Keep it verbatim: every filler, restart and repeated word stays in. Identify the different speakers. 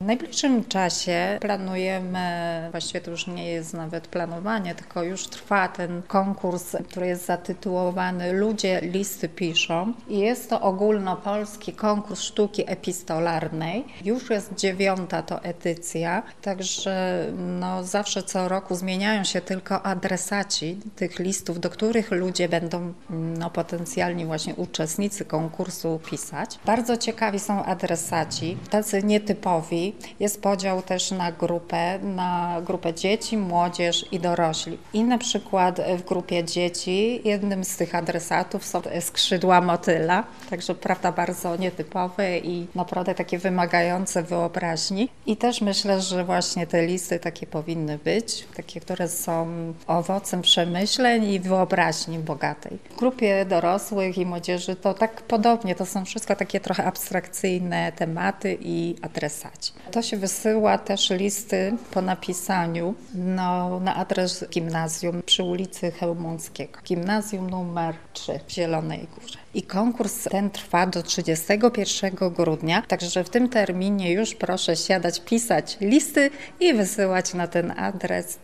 Speaker 1: najbliższym czasie planujemy, właściwie to już nie jest nawet planowanie, tylko już trwa ten konkurs, który jest zatytułowany Ludzie listy piszą i jest to ogólnopolski konkurs sztuki epistolarnej. Już jest dziewiąta to edycja, także no, zawsze co roku zmieniają się tylko adresaci tych listów, do których ludzie będą no, potencjalni właśnie uczestnicy konkursu pisać. Bardzo ciekawi są adresaci, tacy nietypowi. Jest podział też na grupę, na grupę dzieci, młodzież i dorośli. I na przykład w grupie dzieci jednym z tych adresatów są skrzydła motyla, także prawda bardzo nietypowe i naprawdę takie wymagające wyobraźni. I też myślę, że właśnie te listy takie powinny być, takie, które są owocem przemyśleń i wyobraźni bogatej. W grupie dorosłych i młodzieży to tak podobnie, to są wszystko takie trochę abstrakcyjne tematy i adresaci. To się wysyła też listy po napisaniu no, na adres gimnazjum przy ulicy Chełmońskiego. Gimnazjum numer trzy w Zielonej Górze. I konkurs ten trwa do trzydziestego pierwszego grudnia, także w tym terminie już proszę siadać, pisać listy i wysyłać na ten adres.